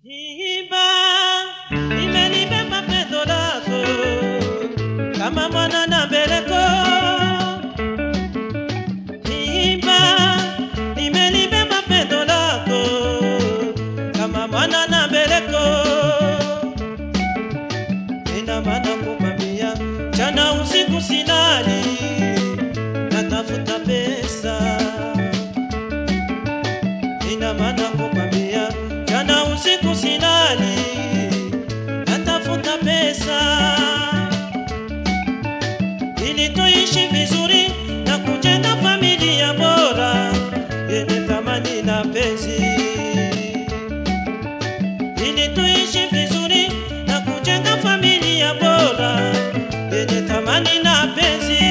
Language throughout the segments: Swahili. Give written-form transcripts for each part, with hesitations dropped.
Imba, imenibeba pendo lako kama mwana na mbeleko. Imba, imenibeba pendo lako kama mwana na mbeleko. Ina maana kumwambia jana usiku silali, natafuta pesa. Ina maana kumwambia jana usiku silali, natafuta pesa ili tuishi vizuri na kujenga familia bora yenye thamani na penzi. Ili tuishi vizuri na kujenga familia bora yenye thamani na penzi.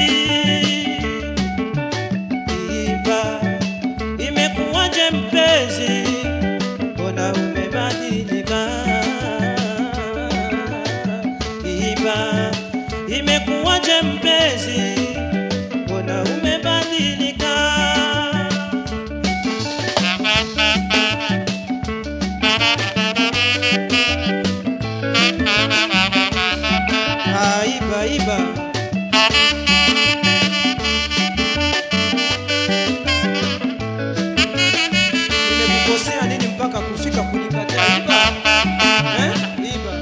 Imba, imekuwaje mpenzi, mbona umebadilika? Imba, imekuwaje mpenzi, mbona umebadilika? Iba, iba. Nimekukosea nini mpaka kufika kunikataa? Iba. Iba.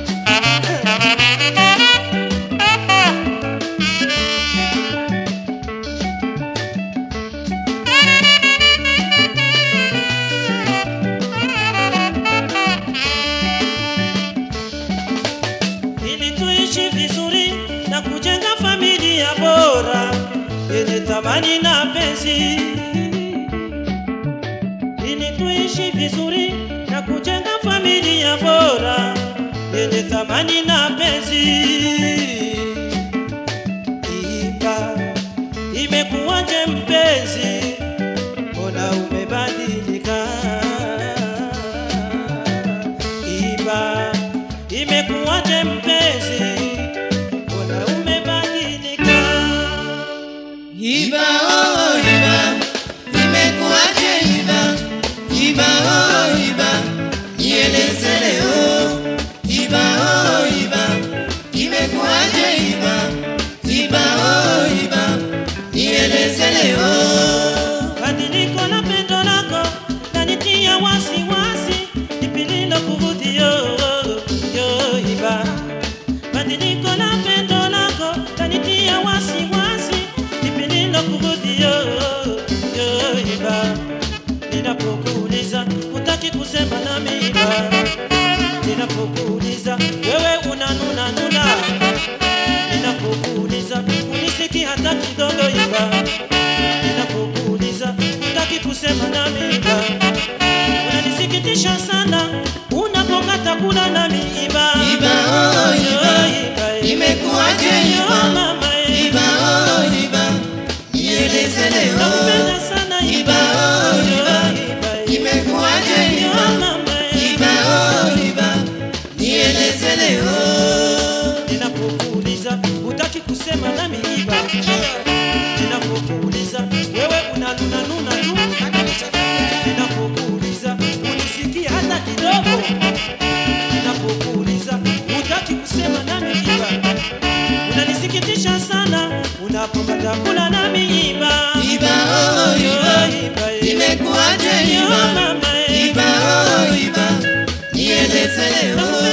Ili tuishi vizuri na kujenga familia bora yenye thamani na penzi. Ili tuishi vizuri na kujenga familia bora yenye thamani na penzi. Imba, imekuwaje mpenzi, mbona umebadilika? Imba, imekuwaje mpenzi, mbona umebadilika? Iba, oh, iba, imekuwaje iba, iba, oh, iba, nieleze leo. Iba, oh, iba, imekuwaje iba, iba, oh, iba, nieleze leo. Badiliko la pendo lako lanitia wasiwasi, lipi lilokurudi yo Iba? Badiliko la pendo lako lanitia wasiwasi, lipi lilokurudi yo Iba? Ninapokuuliza hutaki kusema nami Iba. Ninapokuuliza wewe unanuna nuna. Ninapokuuliza unisikii hata kidogo Iba. Ninapokuuliza hutaki kusema nami Iba. Unanisikitisha sana unapokata kula nami Iba. Iba, oh, iba, imekuwaje iba, mama iba, oh, iba, nieleze leo. nakupenda sana Iba, oh, iba, imekuwaje iba, mama iba, oh, iba, nieleze leo. Ninapokuuliza hutaki kusema nami Iba. Ninapokuuliza wewe unanuna nuna tu. Ninapokuuliza unisikii hata kidogo. Ninapokuuliza hutaki kusema nami Iba. Unanisikitisha sana unapokata kula nami Iba. Iba, oh, iba, imekuwaje iba, mama iba, oh, iba, nieleze leo.